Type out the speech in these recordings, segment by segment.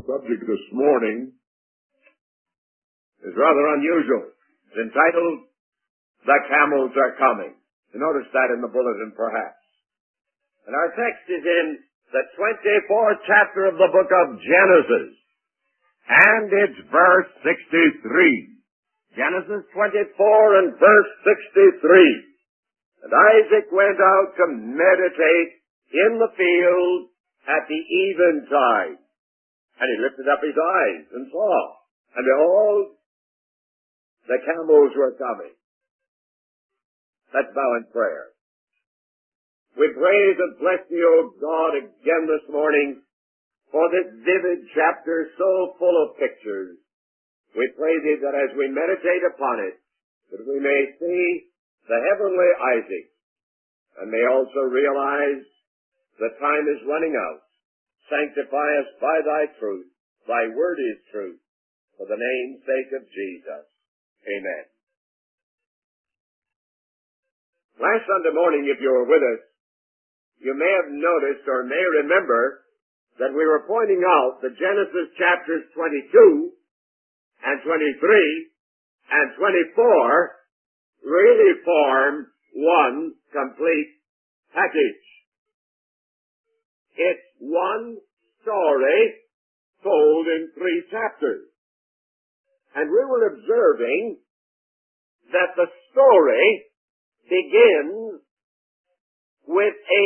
subject this morning is rather unusual. It's entitled, The Camels Are Coming. You notice that in the bulletin, perhaps. And our text is in the 24th chapter of the book of Genesis. And it's verse 63. Genesis 24 and verse 63. And Isaac went out to meditate in the field at the eventide. And he lifted up his eyes and saw, and behold, the camels were coming. Let's bow in prayer. We praise and bless thee, O God, again this morning for this vivid chapter so full of pictures. We pray thee that as we meditate upon it, that we may see the heavenly Isaac, and may also realize the time is running out. Sanctify us by thy truth. Thy word is truth. For the name's sake of Jesus. Amen. Last Sunday morning, if you were with us, you may have noticed or may remember that we were pointing out that Genesis chapters 22 and 23 and 24 really form one complete package. It's one story told in 3 chapters. And we were observing that the story begins with a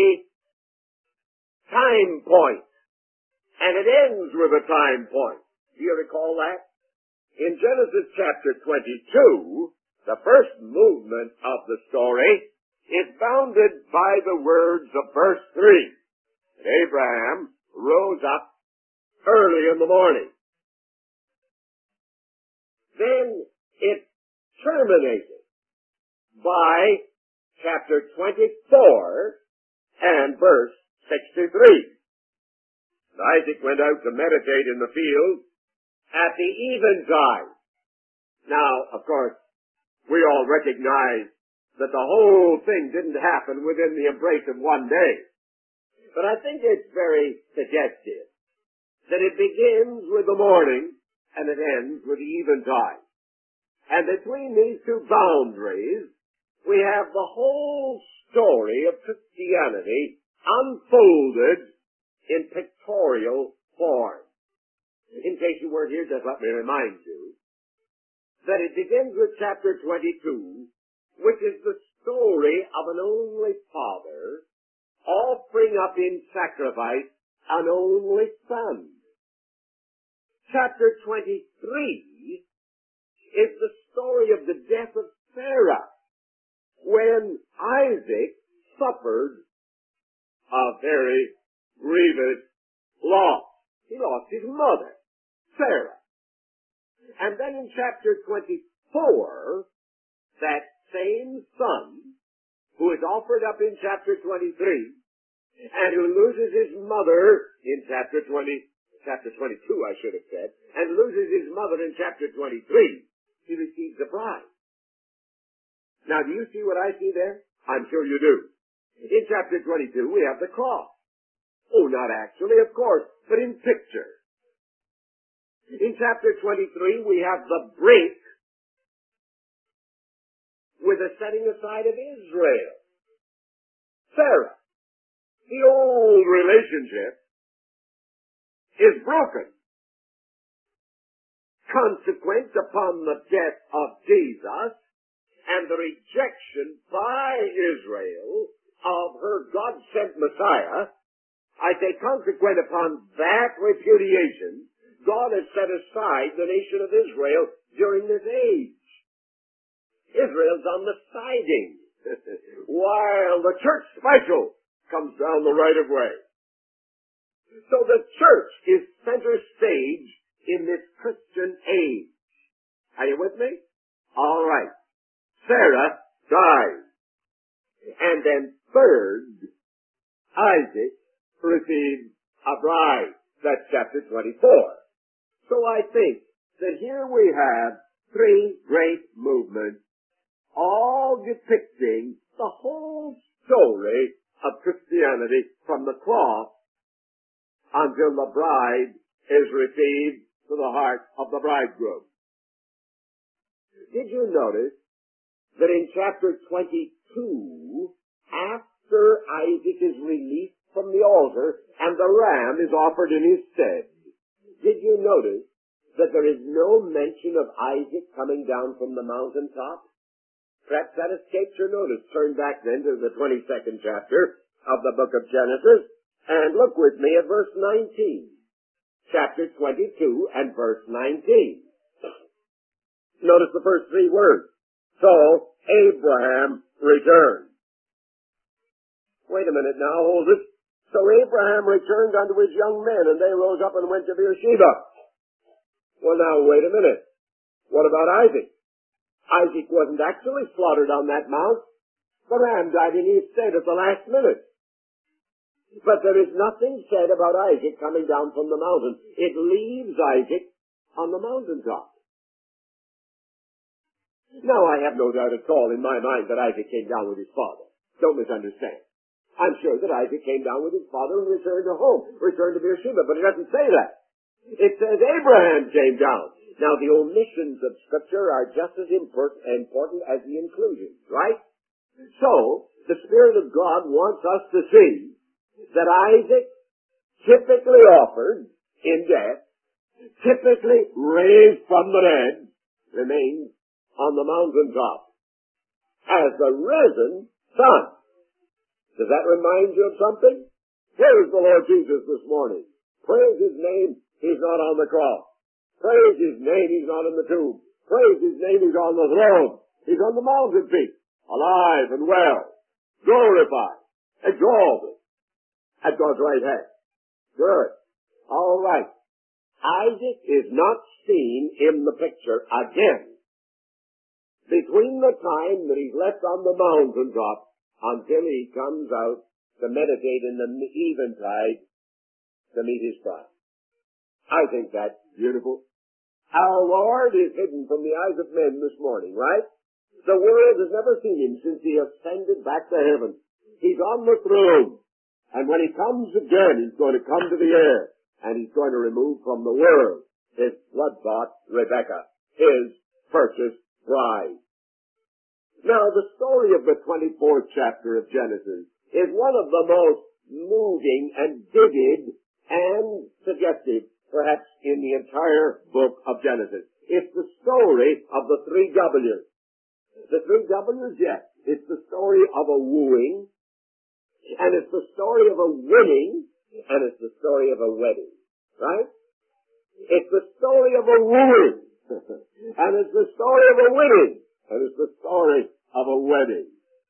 time point, and it ends with a time point. Do you recall that? In Genesis chapter 22, the first movement of the story is bounded by the words of verse 3. Abraham rose up early in the morning. Then it terminated by chapter 24 and verse 63. Isaac went out to meditate in the field at the eventide. Now, of course, we all recognize that the whole thing didn't happen within the embrace of one day. But I think it's very suggestive that it begins with the morning and it ends with the eventide. And between these two boundaries, we have the whole story of Christianity unfolded in pictorial form. In case you weren't here, just let me remind you that it begins with chapter 22, which is the story of an only father offering up in sacrifice an only son. Chapter 23 is the story of the death of Sarah, when Isaac suffered a very grievous loss. He lost his mother, Sarah. And then in chapter 24, that same son, who is offered up in chapter 23, and who loses his mother in chapter 22, I should have said, and loses his mother in chapter 23, he receives a bride. Now, do you see what I see there? I'm sure you do. In chapter 22, we have the cross. Oh, not actually, of course, but in picture. In chapter 23, we have the break with the setting aside of Israel. Sarah, the old relationship, is broken. Consequent upon the death of Jesus and the rejection by Israel of her God-sent Messiah, I say consequent upon that repudiation, God has set aside the nation of Israel during this age. Israel's on the siding, while the church special comes down the right of way. So the church is center stage in this Christian age. Are you with me? All right. Sarah dies. And then third, Isaac receives a bride. That's chapter 24. So I think that here we have 3 great movements, all depicting the whole story of Christianity from the cross until the bride is received to the heart of the bridegroom. Did you notice that in chapter 22, after Isaac is released from the altar and the ram is offered in his stead, did you notice that there is no mention of Isaac coming down from the mountaintop? Perhaps that escaped your notice. Turn back then to the 22nd chapter of the book of Genesis and look with me at verse 19. Chapter 22 and verse 19. Notice the first three words. So Abraham returned. Wait a minute now, hold it. So Abraham returned unto his young men, and they rose up and went to Beersheba. Well, now, wait a minute. What about Isaac? Isaac wasn't actually slaughtered on that mount. The ram died in his stead at the last minute. But there is nothing said about Isaac coming down from the mountain. It leaves Isaac on the mountaintop. Now, I have no doubt at all in my mind that Isaac came down with his father. Don't misunderstand. I'm sure that Isaac came down with his father and returned to home, returned to Beersheba, but it doesn't say that. It says Abraham came down. Now, the omissions of Scripture are just as important as the inclusions, right? So, the Spirit of God wants us to see that Isaac, typically offered in death, typically raised from the dead, remains on the mountaintop as the risen Son. Does that remind you of something? Where is the Lord Jesus this morning? Praise His name, He's not on the cross. Praise His name, He's not in the tomb. Praise His name, He's on the throne. He's on the mountain peak, alive and well, glorified, exalted, at God's right hand. Good. All right. Isaac is not seen in the picture again between the time that he's left on the mountaintop until he comes out to meditate in the eventide to meet his bride. I think that's beautiful. Our Lord is hidden from the eyes of men this morning, right? The world has never seen him since he ascended back to heaven. He's on the throne. And when he comes again, he's going to come to the air. And he's going to remove from the world his blood-bought Rebekah, his purchased bride. Now, the story of the 24th chapter of Genesis is one of the most moving and vivid and suggestive, perhaps, in the entire book of Genesis. It's the story of the three W's. The three W's, yes. It's the story of a wooing, and it's the story of a winning, and it's the story of a wedding. Right? It's the story of a wooing, and it's the story of a winning, and it's the story of a wedding.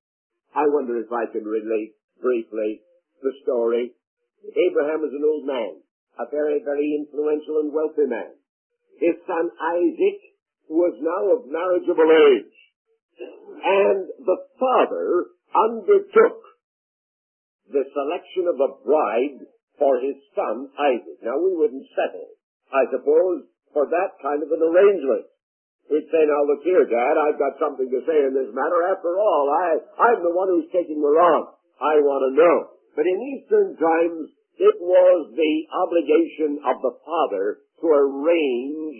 I wonder if I can relate briefly the story. Abraham is an old man, a very, very influential and wealthy man. His son Isaac was now of marriageable age, and the father undertook the selection of a bride for his son Isaac. Now, we wouldn't settle, I suppose, for that kind of an arrangement. We'd say, now look here, Dad, I've got something to say in this matter. After all, I'm the one who's taking the wrong. I want to know. But in Eastern times, it was the obligation of the father to arrange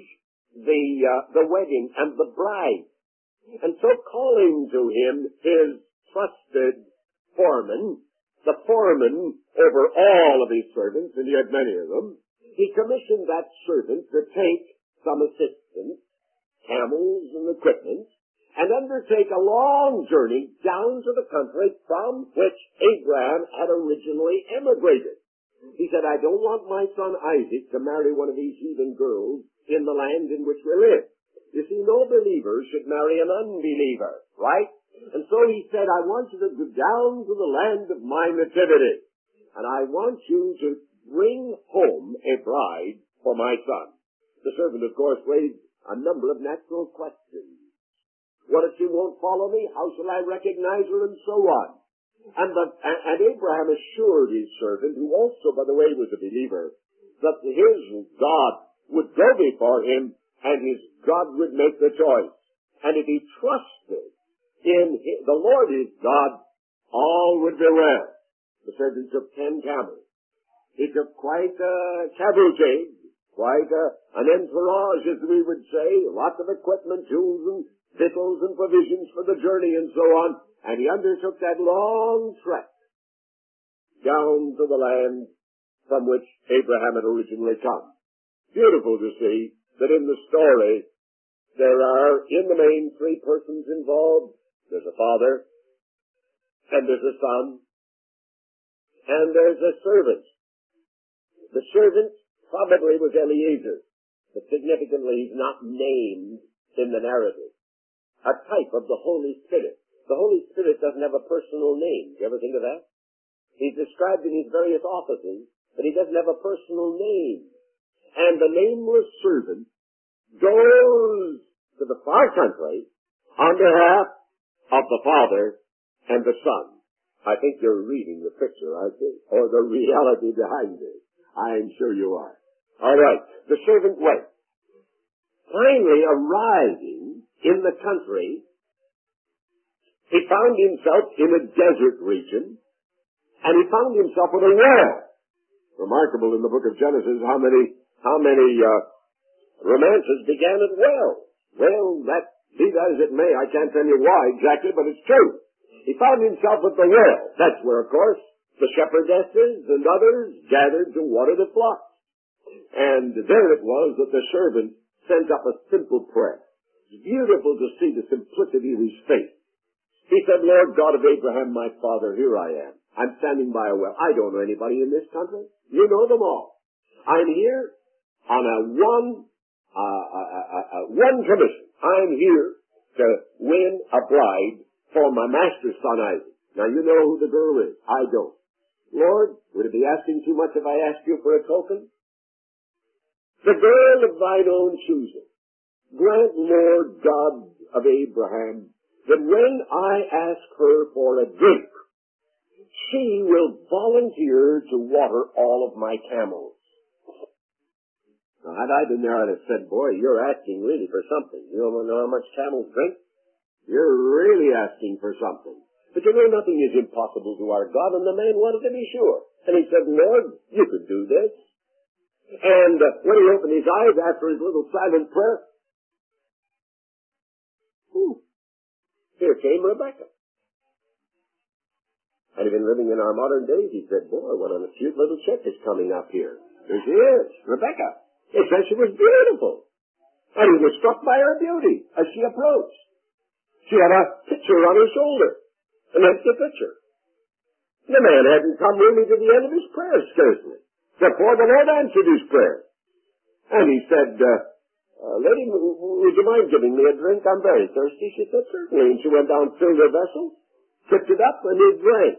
the wedding and the bride. And so calling to him his trusted foreman, the foreman over all of his servants, and he had many of them, he commissioned that servant to take some assistance, camels and equipment, and undertake a long journey down to the country from which Abraham had originally emigrated. He said, I don't want my son Isaac to marry one of these heathen girls in the land in which we live. You see, no believer should marry an unbeliever, right? And so he said, I want you to go down to the land of my nativity, and I want you to bring home a bride for my son. The servant, of course, raised a number of natural questions. What if she won't follow me? How shall I recognize her? And so on. And Abraham assured his servant, who also, by the way, was a believer, that his God would go before him and his God would make the choice. And if he trusted in the Lord his God, all would be well. The servant took 10 camels. He took quite a cavalcade quite an entourage, as we would say, lots of equipment, tools and victuals and provisions for the journey and so on. And he undertook that long trek down to the land from which Abraham had originally come. Beautiful to see that in the story there are, in the main, three persons involved. There's a father, and there's a son, and there's a servant. The servant probably was Eliezer, but significantly he's not named in the narrative. A type of the Holy Spirit. The Holy Spirit doesn't have a personal name. Do you ever think of that? He's described in his various offices, but he doesn't have a personal name. And the nameless servant goes to the far country on behalf of the Father and the Son. I think you're reading the picture, aren't you? Or the reality behind it. I'm sure you are. All right. The servant went. Finally arriving in the country, he found himself in a desert region, and he found himself with a well. Remarkable in the book of Genesis how many romances began at wells. Well, be that as it may, I can't tell you why exactly, but it's true. He found himself at the well. That's where, of course, the shepherdesses and others gathered to water the flocks. And there it was that the servant sent up a simple prayer. It's beautiful to see the simplicity of his faith. He said, Lord God of Abraham, my father, here I am. I'm standing by a well. I don't know anybody in this country. You know them all. I'm here on a one commission. I'm here to win a bride for my master's son Isaac. Now you know who the girl is. I don't. Lord, would it be asking too much if I asked you for a token? The girl of thine own choosing. Grant, Lord God of Abraham, that when I ask her for a drink, she will volunteer to water all of my camels. Now, had I been there, I'd have said, boy, you're asking really for something. You don't know how much camels drink? You're really asking for something. But you know, nothing is impossible to our God, and the man wanted to be sure. And he said, Lord, you could do this. And when he opened his eyes after his little silent prayer, here came Rebecca. Had he been living in our modern days, he said, boy, what a cute little chick is coming up here. Here she is, Rebecca. He said she was beautiful. And he was struck by her beauty as she approached. She had a pitcher on her shoulder, an empty pitcher. The man hadn't come really to the end of his prayer, scarcely. Therefore, the Lord answered his prayer. And he said, lady, would you mind giving me a drink? I'm very thirsty. She said, certainly. And she went down, filled her vessel, tipped it up, and he drank.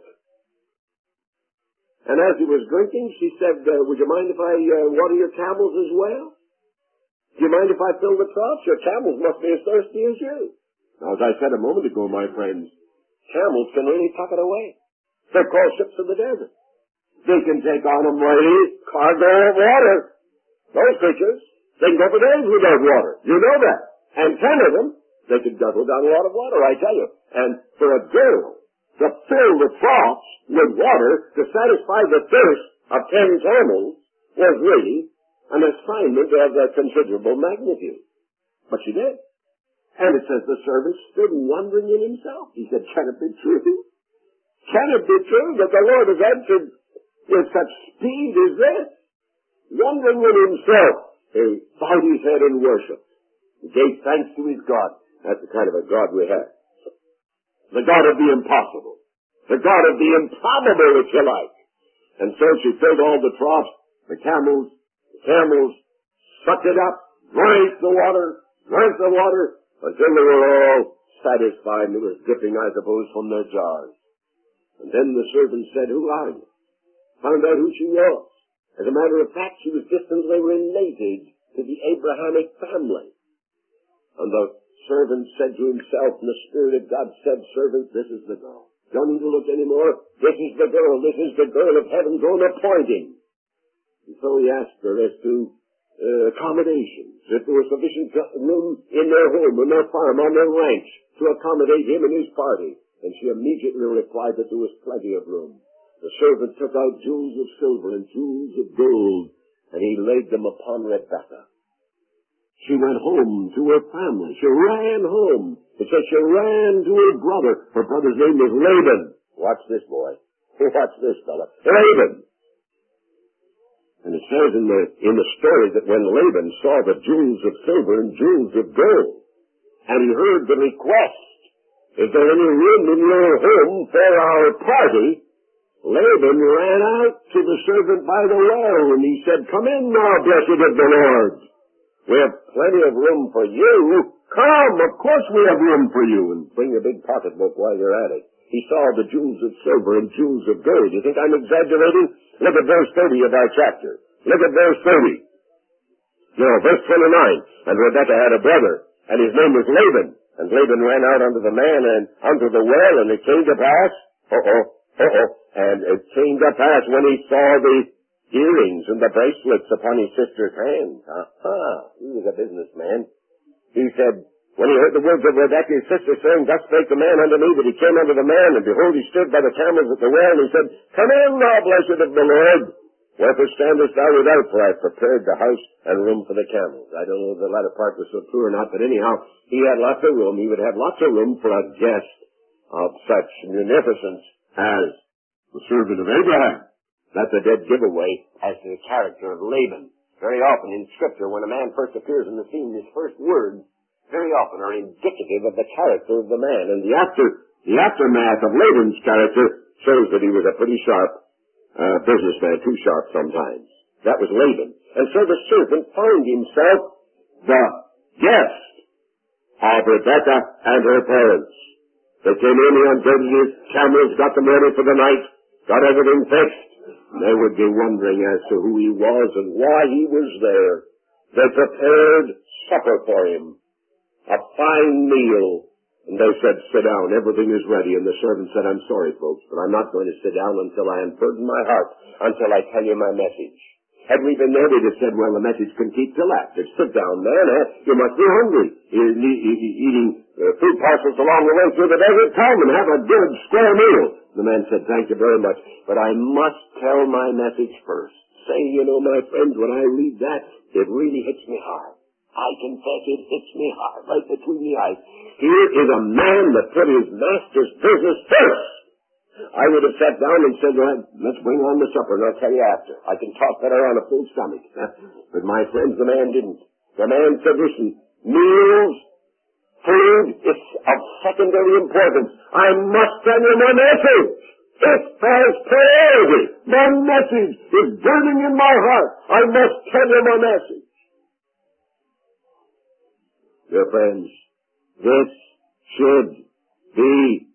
And as he was drinking, she said, would you mind if I water your camels as well? Do you mind if I fill the troughs? Your camels must be as thirsty as you. Now, as I said a moment ago, my friends, camels can really tuck it away. They're called ships of the desert. They can take on a mighty cargo of water. Those creatures, they can go for days without water. You know that. And 10 of them, they could guzzle down a lot of water, I tell you. And for a girl to fill the troughs with water to satisfy the thirst of 10 camels was really an assignment of a considerable magnitude. But she did. And it says the servant stood wondering in himself. He said, can it be true? Can it be true that the Lord has answered with such speed as this? Wondering in himself, he bowed his head in worship. He gave thanks to his God. That's the kind of a God we have. The God of the impossible. The God of the improbable, if you like. And so she filled all the troughs. The camels sucked it up, drank the water, until they were all satisfied, and it was dripping, I suppose, from their jars. And then the servant said, who are you? Found out who she was. As a matter of fact, she was distantly related to the Abrahamic family. And the servant said to himself, and the Spirit of God said, servant, this is the girl. Don't need to look anymore. This is the girl. This is the girl of heaven's own appointing. And so he asked her as to accommodations, if there was sufficient room in their home, in their farm, on their ranch, to accommodate him and his party. And she immediately replied that there was plenty of room. The servant took out jewels of silver and jewels of gold and he laid them upon Rebekah. She went home to her family. She ran home. It says she ran to her brother. Her brother's name was Laban. Watch this, boy. Watch this, fella. Laban. And it says in the story that when Laban saw the jewels of silver and jewels of gold, and he heard the request, "Is there any room in your home for our party?" Laban ran out to the servant by the well, and he said, "Come in now, blessed of the Lord. We have plenty of room for you. Come, of course we have room for you. And bring a big pocketbook while you're at it." He saw the jewels of silver and jewels of gold. You think I'm exaggerating? Look at verse 30 of our chapter. Look at verse 30. No, verse 29. And Rebekah had a brother, and his name was Laban. And Laban ran out unto the man and unto the well, and it came to pass, and it came to pass when he saw the earrings and the bracelets upon his sister's hand. He was a businessman. He said, when he heard the words of Rebekah, his sister, saying, "Thus spake the man unto me," that he came unto the man, and behold, he stood by the camels at the well, and he said, "Come in, thou blessed of the Lord. Wherefore standest thou without? For I have prepared the house and room for the camels." I don't know if the latter part was so true or not, but anyhow, he had lots of room. He would have lots of room for a guest of such munificence as the servant of Abraham. That's a dead giveaway as to the character of Laban. Very often in Scripture, when a man first appears in the scene, his first words very often are indicative of the character of the man. And the aftermath of Laban's character shows that he was a pretty sharp businessman, too sharp sometimes. That was Laban. And so the servant found himself the guest of Rebekah and her parents. They came in, he unloaded his camels, got them ready for the night, got everything fixed. And they would be wondering as to who he was and why he was there. They prepared supper for him, a fine meal, and they said, "Sit down, everything is ready." And the servant said, "I'm sorry, folks, but I'm not going to sit down until I unburden my heart, until I tell you my message." Had we been there, they'd have said, "Well, the message can keep till after. Sit down, man. You must be hungry. Eating food parcels along the way through the desert. Come and have a good square meal." The man said, "Thank you very much, but I must tell my message first." Say, my friends, when I read that, it really hits me hard. I confess it hits me hard, right between the eyes. Here is a man that put his master's business first. I would have sat down and said, "Well, let's bring on the supper, and I'll tell you after. I can talk better on a full stomach." But my friends, the man didn't. The man said, "Listen, meals, food, it's of secondary importance. I must tell you my message. It has priority. My message is burning in my heart. I must tell you my message." Dear friends, this should be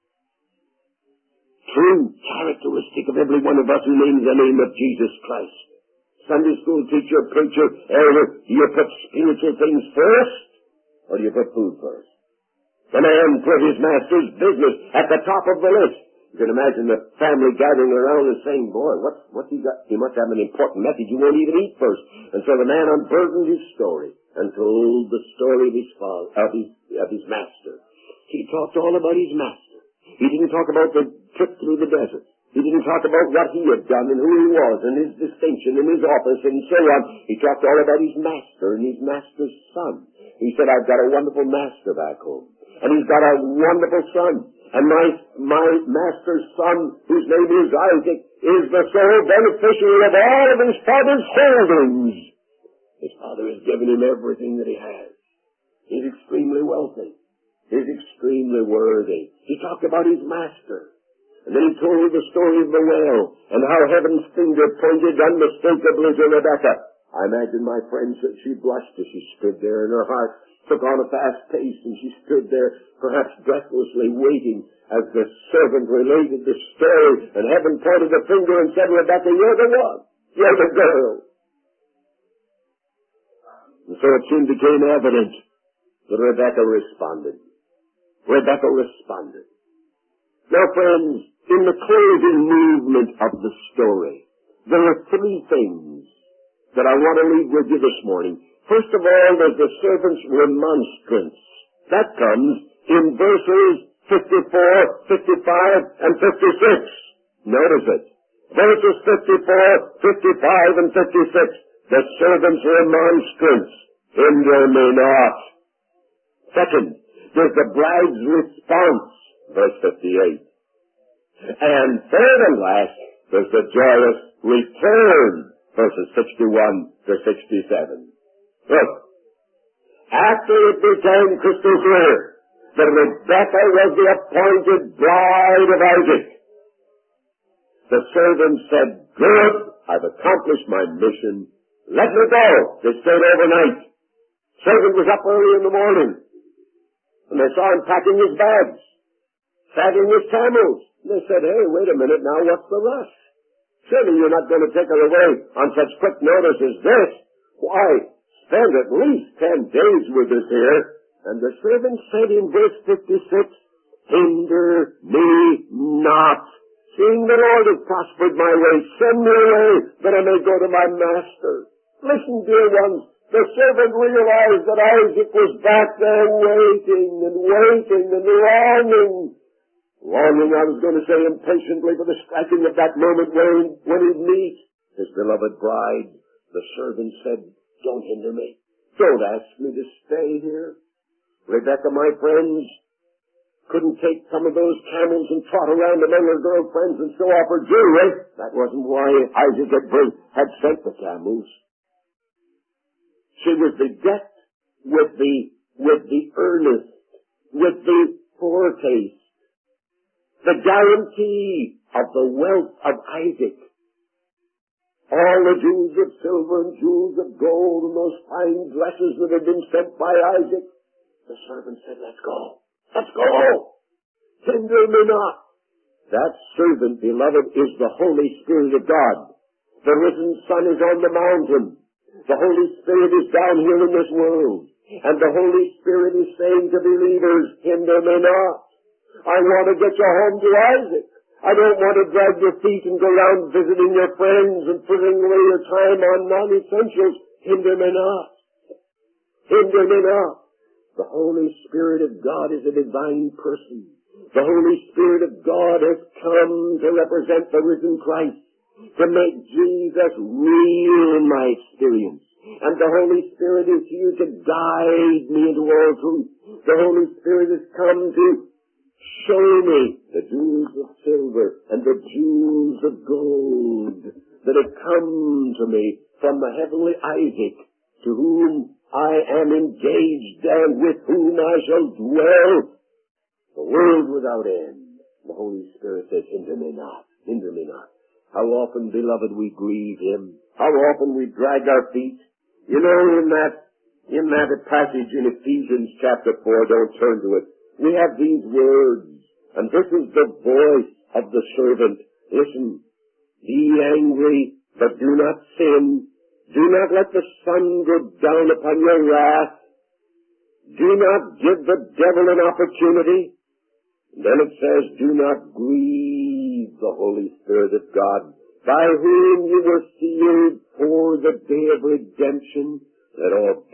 true characteristic of every one of us who names the name of Jesus Christ. Sunday school teacher, preacher, elder, do you put spiritual things first, or do you put food first? The man put his master's business at the top of the list. You can imagine the family gathering around and saying, "Boy, what's he got? He must have an important message. He won't even eat first." And so the man unburdened his story and told the story of his father, of his master. He talked all about his master. He didn't talk about the trip through the desert. He didn't talk about what he had done and who he was and his distinction and his office and so on. He talked all about his master and his master's son. He said, "I've got a wonderful master back home, and he's got a wonderful son. And my master's son, whose name is Isaac, is the sole beneficiary of all of his father's holdings. His father has given him everything that he has. He's extremely wealthy. He's extremely worthy." He talked about his master. And then he told the story of the well and how heaven's finger pointed unmistakably to Rebekah. I imagine, my friends, that she blushed as she stood there, and her heart took on a fast pace, and she stood there, perhaps breathlessly waiting as the servant related the story, and heaven pointed the finger and said, "Rebekah, you're the one. You're the girl." And so it soon became evident that Rebekah responded. Rebekah responded. Now, friends, in the closing movement of the story, there are three things that I want to leave with you this morning. First of all, there's the servant's remonstrance. That comes in verses 54, 55, and 56. Notice it. Verses 54, 55, and 56. The servant's remonstrance, hinder me not. Second, there's the bride's response, verse 58. And third and last, there's the joyous return, verses 61 to 67. Look, after it became crystal clear that Rebekah was the appointed bride of Isaac, the servant said, good, I've accomplished my mission. Let me go. They stayed overnight. Servant was up early in the morning, and they saw him packing his bags, saddling his camels. And they said, hey, wait a minute now, what's the rush? Surely you're not going to take her away on such quick notice as this. Why, spend at least 10 days with us here. And the servant said in verse 56, hinder me not. Seeing the Lord has prospered my way, send me away that I may go to my master. Listen, dear ones, the servant realized that Isaac was back there waiting and longing. Longing, I was going to say impatiently, for the striking of that moment when he'd meet his beloved bride. The servant said, don't hinder me. Don't ask me to stay here. Rebekah, my friends, couldn't take some of those camels and trot around among her girlfriends and show off her jewelry. That wasn't why Isaac had sent the camels. She was bedecked with the earnest, with the foretaste, the guarantee of the wealth of Isaac. All the jewels of silver and jewels of gold and those fine dresses that had been sent by Isaac. The servant said, let's go. Let's go. Hinder me not. That servant, beloved, is the Holy Spirit of God. The risen Son is on the mountain. The Holy Spirit is down here in this world. And the Holy Spirit is saying to believers, hinder me not. I want to get you home to Isaac. I don't want to drag your feet and go around visiting your friends and putting away your time on non-essentials. Hinder me not. Hinder me not. The Holy Spirit of God is a divine person. The Holy Spirit of God has come to represent the risen Christ, to make Jesus real in my experience. And the Holy Spirit is here to guide me into all truth. The Holy Spirit has come to show me the jewels of silver and the jewels of gold that have come to me from the heavenly Isaac, to whom I am engaged and with whom I shall dwell the world without end. The Holy Spirit says, hinder me not, hinder me not. How often, beloved, we grieve Him. How often we drag our feet. You know, in that passage in Ephesians chapter 4, don't turn to it, we have these words, and this is the voice of the servant. Listen, be angry, but do not sin. Do not let the sun go down upon your wrath. Do not give the devil an opportunity. Then it says, do not grieve the Holy Spirit of God, by whom you were sealed for the day of redemption. Let all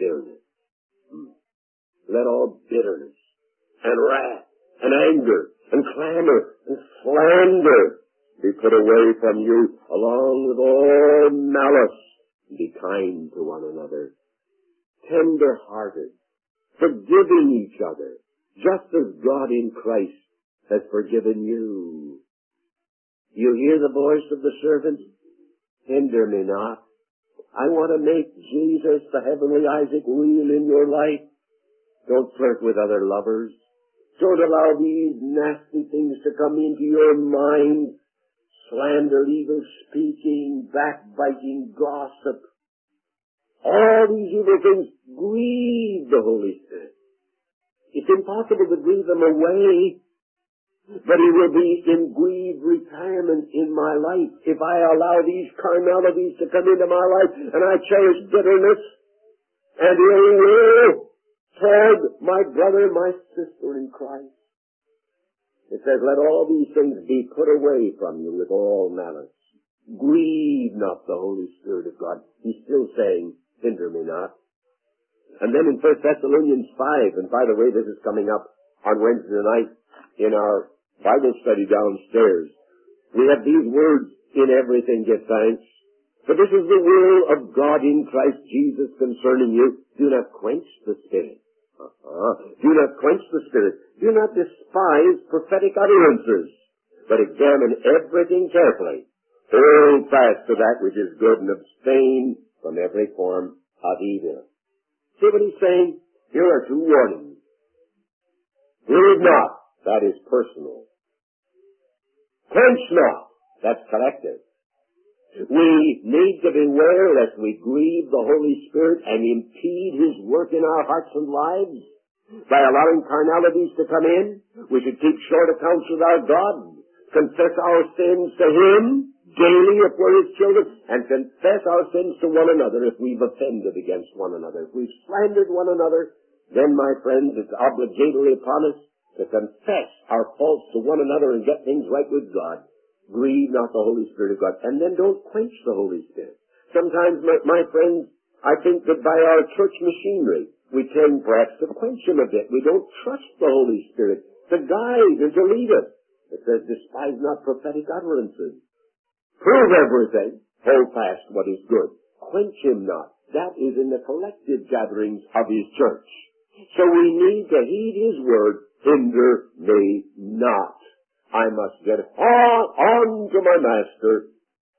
bitterness and wrath and anger and clamor and slander be put away from you, along with all malice. Be kind to one another, tender-hearted, forgiving each other, just as God in Christ has forgiven you. You hear the voice of the servant? Hinder me not. I want to make Jesus, the heavenly Isaac, real in your life. Don't flirt with other lovers. Don't allow these nasty things to come into your mind. Slander, evil speaking, backbiting, gossip. All these evil things grieve the Holy Spirit. It's impossible to grieve them away, but He will be in grieved retirement in my life if I allow these carnalities to come into my life and I cherish bitterness and ill will toward my brother, my sister in Christ. It says, let all these things be put away from you with all malice. Grieve not the Holy Spirit of God. He's still saying, hinder me not. And then in 1 Thessalonians 5, and by the way, this is coming up on Wednesday night in our Bible study downstairs, we have these words, in everything give thanks. 1 For this is the will of God in Christ Jesus concerning you. Do not quench the Spirit. Do not quench the Spirit. Do not despise prophetic utterances, but examine everything carefully. Hold fast to that which is good and abstain from every form of evil. See what he's saying? Here are two warnings. Grieve not. That is personal. Quench not. That's collective. We need to beware lest we grieve the Holy Spirit and impede His work in our hearts and lives by allowing carnalities to come in. We should keep short accounts with our God, confess our sins to Him daily if we're His children, and confess our sins to one another if we've offended against one another. If we've slandered one another, then, my friends, it's obligatory upon us to confess our faults to one another and get things right with God. Grieve not the Holy Spirit of God. And then don't quench the Holy Spirit. Sometimes, my friends, I think that by our church machinery, we tend perhaps to quench Him a bit. We don't trust the Holy Spirit to guide and to lead us. It says, despise not prophetic utterances. Prove everything. Hold fast what is good. Quench Him not. That is in the collective gatherings of His church. So we need to heed His word. Hinder me not. I must get on to my master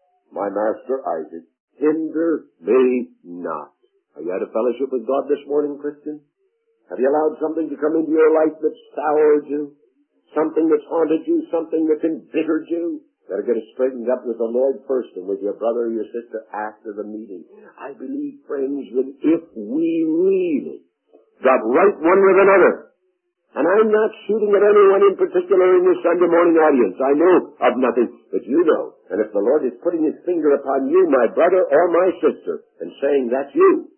Isaac. Hinder me not. Have you had a fellowship with God this morning, Christian? Have you allowed something to come into your life that soured you? Something that's haunted you? Something that's embittered you? Better get it straightened up with the Lord first and with your brother or your sister after the meeting. I believe, friends, that if we really got right one with another, and I'm not shooting at anyone in particular in this Sunday morning audience. I know of nothing, but you know. And if the Lord is putting His finger upon you, my brother or my sister, and saying, that's you,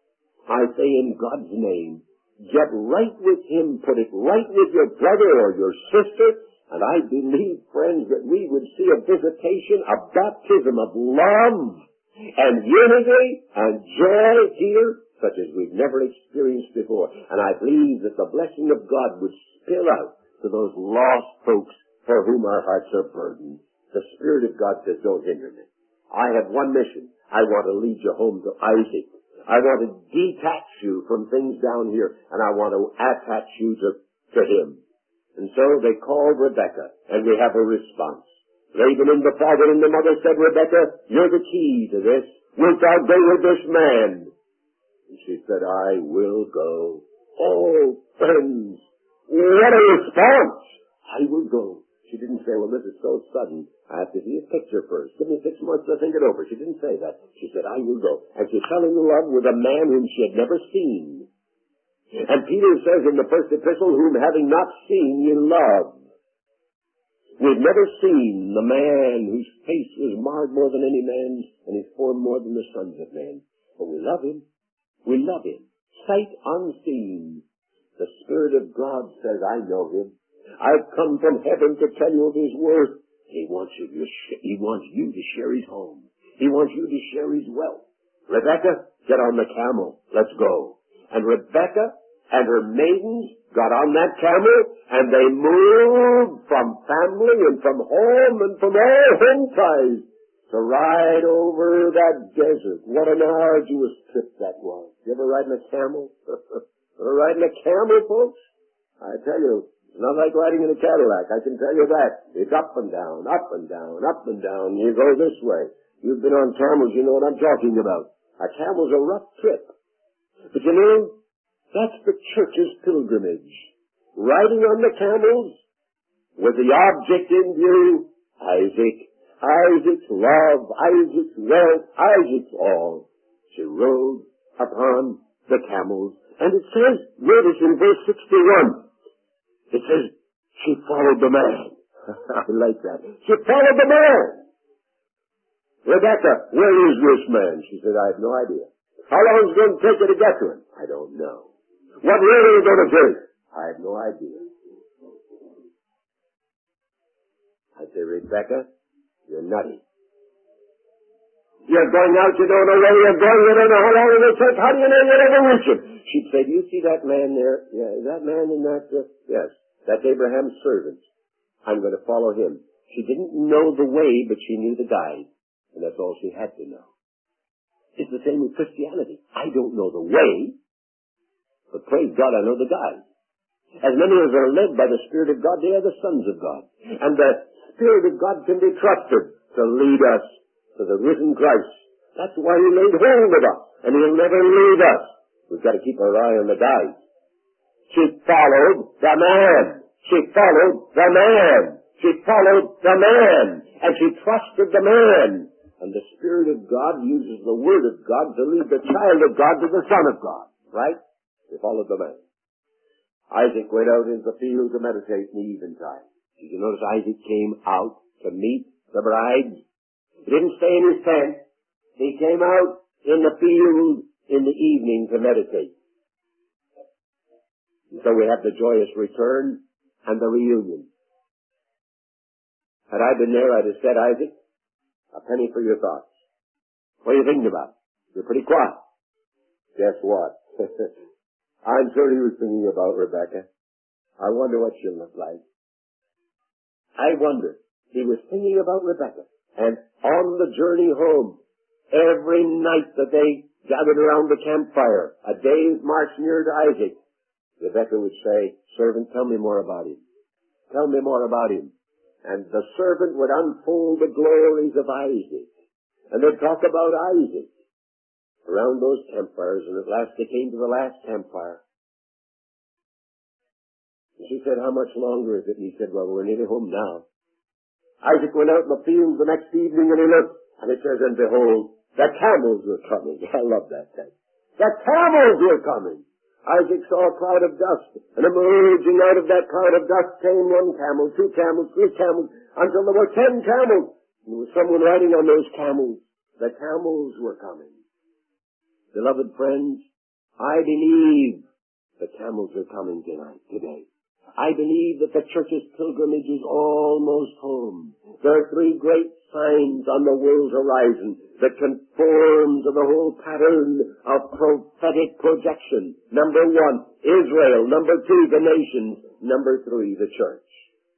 I say in God's name, get right with Him, put it right with your brother or your sister, and I believe, friends, that we would see a visitation, a baptism of love and unity and joy here, such as we've never experienced before. And I believe that the blessing of God would spill out to those lost folks for whom our hearts are burdened. The Spirit of God says, don't hinder me. I have one mission. I want to lead you home to Isaac. I want to detach you from things down here, and I want to attach you to Him. And so they called Rebekah, and we have a response. Laban and the father and the mother said, Rebekah, you're the key to this. Wilt thou go with this man? And she said, I will go. Oh, friends, what a response! I will go. She didn't say, well, this is so sudden. I have to see a picture first. Give me 6 months to think it over. She didn't say that. She said, I will go. And she fell in love with a man whom she had never seen. And Peter says in the first epistle, whom having not seen, ye love. We've never seen the man whose face was marred more than any man's and his form more than the sons of men. But we love him. We love him. Sight unseen. The Spirit of God says, I know him. I've come from heaven to tell you of his worth. He wants you to share his home. He wants you to share his wealth. Rebekah, get on the camel. Let's go. And Rebekah and her maidens got on that camel, and they moved from family and from home and from all home ties to ride over that desert. What an arduous trip that was. You ever ride in a camel? Ever ride in a camel, folks? I tell you, it's not like riding in a Cadillac, I can tell you that. It's up and down, up and down, up and down. You go this way. You've been on camels, you know what I'm talking about. A camel's a rough trip. But you know, that's the church's pilgrimage. Riding on the camels with the object in view, Isaac. Isaac's love, Isaac's wealth, Isaac's all. She rode upon the camels. And it says, notice in verse 61, it says, she followed the man. I like that. She followed the man. Rebekah, where is this man? She said, I have no idea. How long is it going to take you to get to him? I don't know. What road are you going to take? I have no idea. I say, Rebekah, you're nutty. You're going out, you don't know where you're going, you don't know how long it'll take, how do you know you'll ever reach him? She'd say, do you see that man there? Yeah, is that man in that? Yes, that's Abraham's servant. I'm going to follow him. She didn't know the way, but she knew the guide, and that's all she had to know. It's the same with Christianity. I don't know the way, but praise God, I know the guide. As many as are led by the Spirit of God, they are the sons of God. And the Spirit of God can be trusted to lead us to the risen Christ. That's why He laid hold of us, and He'll never leave us. We've got to keep our eye on the guide. She followed the man. She followed the man. She followed the man. And she trusted the man. And the Spirit of God uses the Word of God to lead the child of God to the Son of God. Right? They followed the man. Isaac went out into the field to meditate in the eventide. Did you notice Isaac came out to meet the bride? He didn't stay in his tent. He came out in the field in the evening to meditate. And so we have the joyous return and the reunion. Had I been there, I'd have said, Isaac, a penny for your thoughts. What are you thinking about? You're pretty quiet. Guess what? I'm sure he was thinking about Rebecca. I wonder what she'll look like. I wonder. He was thinking about Rebecca. And on the journey home, every night that they gathered around the campfire, a day's march near to Isaac, Rebecca would say, servant, tell me more about him. Tell me more about him. And the servant would unfold the glories of Isaac. And they'd talk about Isaac around those campfires, and at last they came to the last campfire. And she said, how much longer is it? And he said, well, we're nearly home now. Isaac went out in the field the next evening, and he looked, and it says, and behold, the camels were coming. I love that thing. The camels were coming. Isaac saw a cloud of dust, and emerging out of that cloud of dust came 1 camel, 2 camels, 3 camels, until there were 10 camels. And there was someone riding on those camels. The camels were coming. Beloved friends, I believe the camels are coming today. I believe that the church's pilgrimage is almost home. There are 3 great signs on the world's horizon that conform to the whole pattern of prophetic projection. Number 1, Israel. Number 2, the nations. Number 3, the church.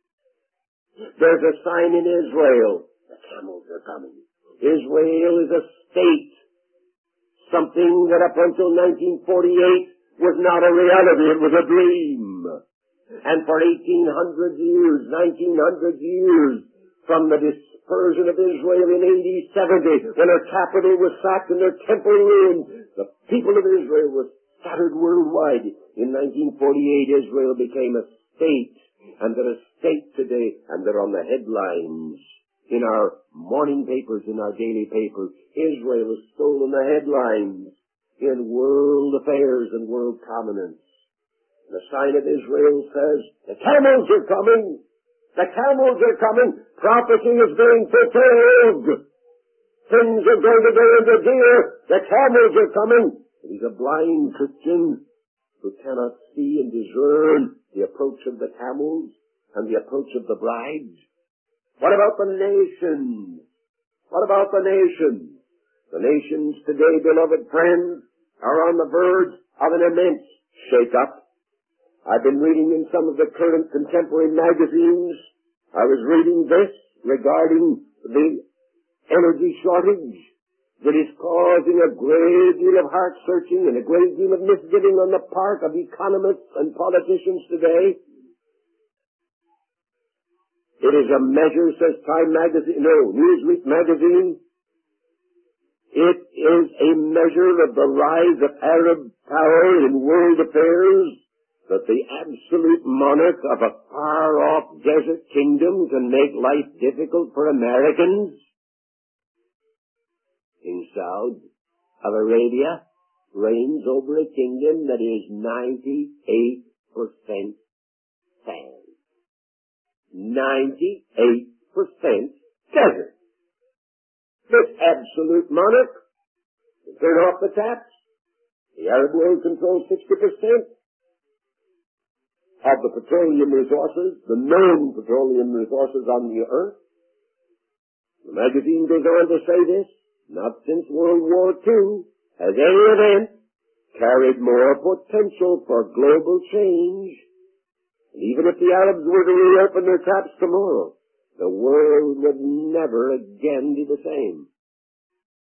There's a sign in Israel. The camels are coming. Israel is a state. Something that up until 1948 was not a reality, it was a dream. And for 1800 years, 1900 years, from the dispersion of Israel in AD 70, when her capital was sacked and their temple ruined, the people of Israel were scattered worldwide. In 1948, Israel became a state, and they're a state today, and they're on the headlines. In our morning papers, in our daily papers, Israel has stolen the headlines in world affairs and world prominence. The sign of Israel says, the camels are coming. The camels are coming. Prophecy is being fulfilled. Things are going to go into gear. The camels are coming. He's a blind Christian who cannot see and discern the approach of the camels and the approach of the bride. What about the nations? What about the nations? The nations today, beloved friends, are on the verge of an immense shake-up. I've been reading in some of the current contemporary magazines. I was reading this regarding the energy shortage that is causing a great deal of heart-searching and a great deal of misgiving on the part of economists and politicians today. It is a measure, says Time magazine, Newsweek magazine. It is a measure of the rise of Arab power in world affairs, that the absolute monarch of a far-off desert kingdom can make life difficult for Americans. King Saud of Arabia reigns over a kingdom that is 98% sand. 98% desert. This absolute monarch can turn off the taps. The Arab world controls 60% of the petroleum resources, the known petroleum resources on the earth. The magazine goes on to say this, not since World War II has any event carried more potential for global change. And even if the Arabs were to reopen their taps tomorrow, the world would never again be the same.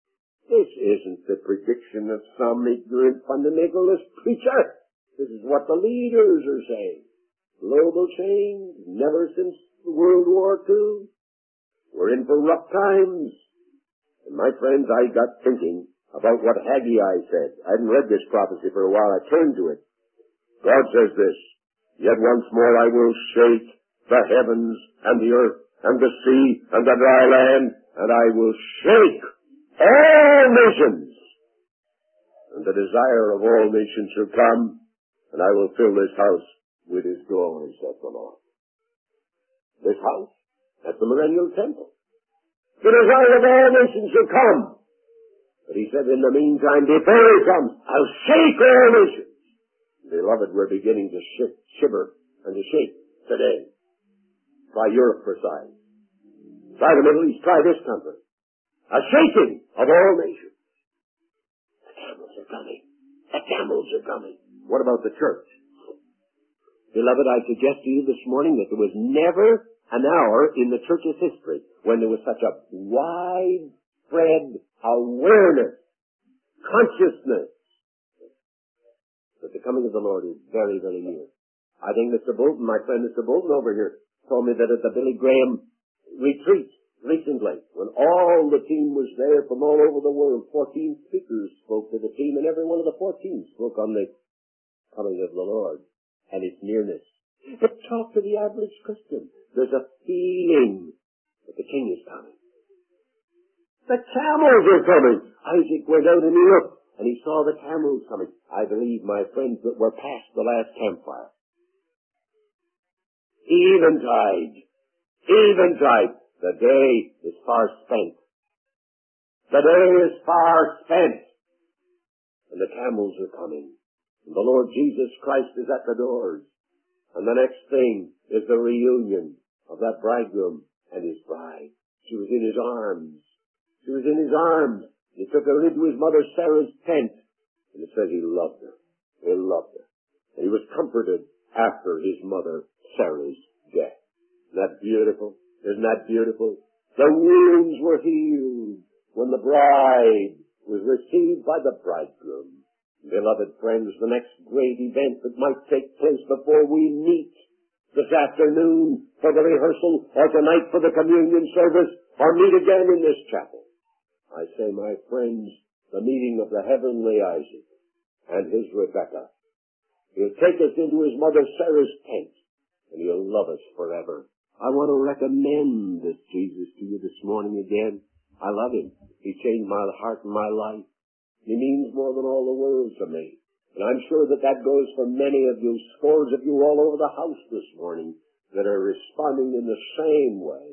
This isn't the prediction of some ignorant fundamentalist preacher. This is what the leaders are saying. Global change, never since World War II. We're in for rough times. And my friends, I got thinking about what Haggai said. I hadn't read this prophecy for a while. I turned to it. God says this, "Yet once more I will shake the heavens and the earth and the sea and the dry land, and I will shake all nations. And the desire of all nations shall come, and I will fill this house with his glory," saith the Lord. This house, that's the millennial temple. The desire of all nations shall come. But he said, in the meantime, before he comes, I'll shake all nations. Beloved, we're beginning to shiver and to shake today. Try Europe for size. Try the Middle East. Try this country. A shaking of all nations. The camels are coming. The camels are coming. What about the church? Beloved, I suggest to you this morning that there was never an hour in the church's history when there was such a widespread awareness, consciousness, that the coming of the Lord is very, very near. I think Mr. Bolton, my friend Mr. Bolton over here, told me that at the Billy Graham retreat recently, when all the team was there from all over the world, 14 speakers spoke to the team, and every one of the 14 spoke on the coming of the Lord and its nearness. But talk to the average Christian. There's a feeling that the King is coming. The camels are coming. Isaac went out and he looked, and he saw the camels coming. I believe, my friends, that we're past the last campfire. Eventide. Eventide. The day is far spent. The day is far spent. And the camels are coming. And the Lord Jesus Christ is at the doors. And the next thing is the reunion of that bridegroom and his bride. She was in his arms. She was in his arms. He took her into his mother Sarah's tent. And it says he loved her. He loved her. And he was comforted after his mother Sarah's death. Isn't that beautiful? Isn't that beautiful? The wounds were healed when the bride was received by the bridegroom. Beloved friends, the next great event that might take place before we meet this afternoon for the rehearsal or tonight for the communion service or meet again in this chapel. I say, my friends, the meeting of the heavenly Isaac and his Rebekah. He'll take us into his mother Sarah's tent and he'll love us forever. I want to recommend this Jesus to you this morning again. I love him. He changed my heart and my life. He means more than all the world to me. And I'm sure that that goes for many of you, scores of you all over the house this morning that are responding in the same way.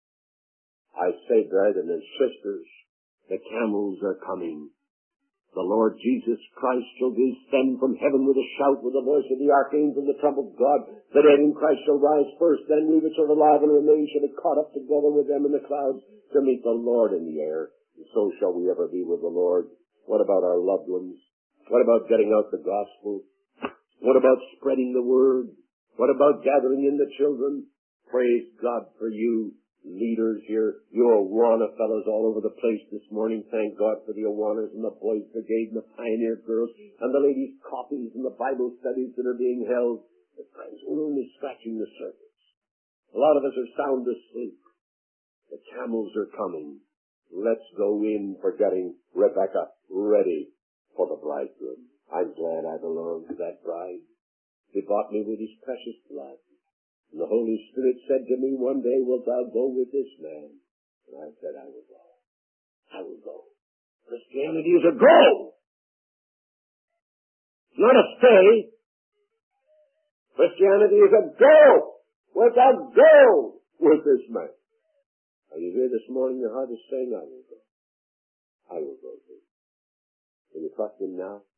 I say, brethren and sisters, the camels are coming. The Lord Jesus Christ shall descend from heaven with a shout, with the voice of the archangel, the trumpet of God. The dead in Christ shall rise first, then we which are alive and remain shall be caught up together with them in the clouds to meet the Lord in the air. And so shall we ever be with the Lord. What about our loved ones? What about getting out the gospel? What about spreading the word? What about gathering in the children? Praise God for you leaders here, you Awana fellows all over the place this morning. Thank God for the Awanas and the Boys Brigade and the Pioneer Girls and the ladies' coffees and the Bible studies that are being held. But friends, we're only scratching the surface. A lot of us are sound asleep. The camels are coming. Let's go in for getting Rebekah ready for the bridegroom. I'm glad I belong to that bride. He bought me with his precious blood. And the Holy Spirit said to me, one day wilt thou go with this man? And I said, I will go. I will go. Christianity is a go. Not a stay. Christianity is a go. Wilt thou go with this man? Are you here this morning? Your heart is saying, I will go. I will go too. Will you trust him now?